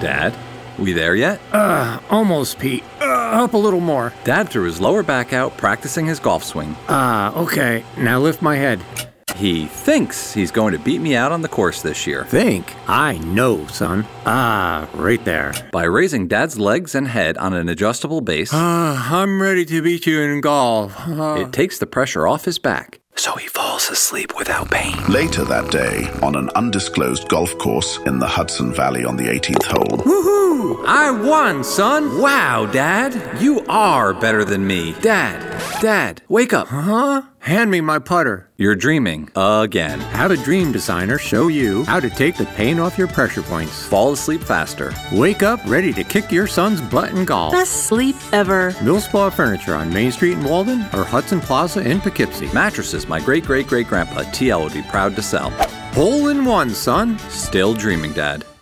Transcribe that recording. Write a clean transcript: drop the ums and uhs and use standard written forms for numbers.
Dad, we there yet? Almost, Pete. Up a little more. Dad threw his lower back out, practicing his golf swing. Okay. Now lift my head. He thinks he's going to beat me out on the course this year. Think? I know, son. Right there. By raising Dad's legs and head on an adjustable base, I'm ready to beat you in golf. it takes the pressure off his back, so he falls asleep without pain. Later that day, on an undisclosed golf course in the Hudson Valley on the 18th hole. Woohoo! I won, son! Wow, Dad, you are better than me. Dad, wake up. Huh? Hand me my putter. You're dreaming again. Have a dream designer show you how to take the pain off your pressure points. Fall asleep faster. Wake up ready to kick your son's butt in golf. Best sleep ever. Millspaw Furniture on Main Street in Walden or Hudson Plaza in Poughkeepsie. Mattresses my great-great-great-grandpa TL would be proud to sell. Hole in one, son. Still dreaming, Dad.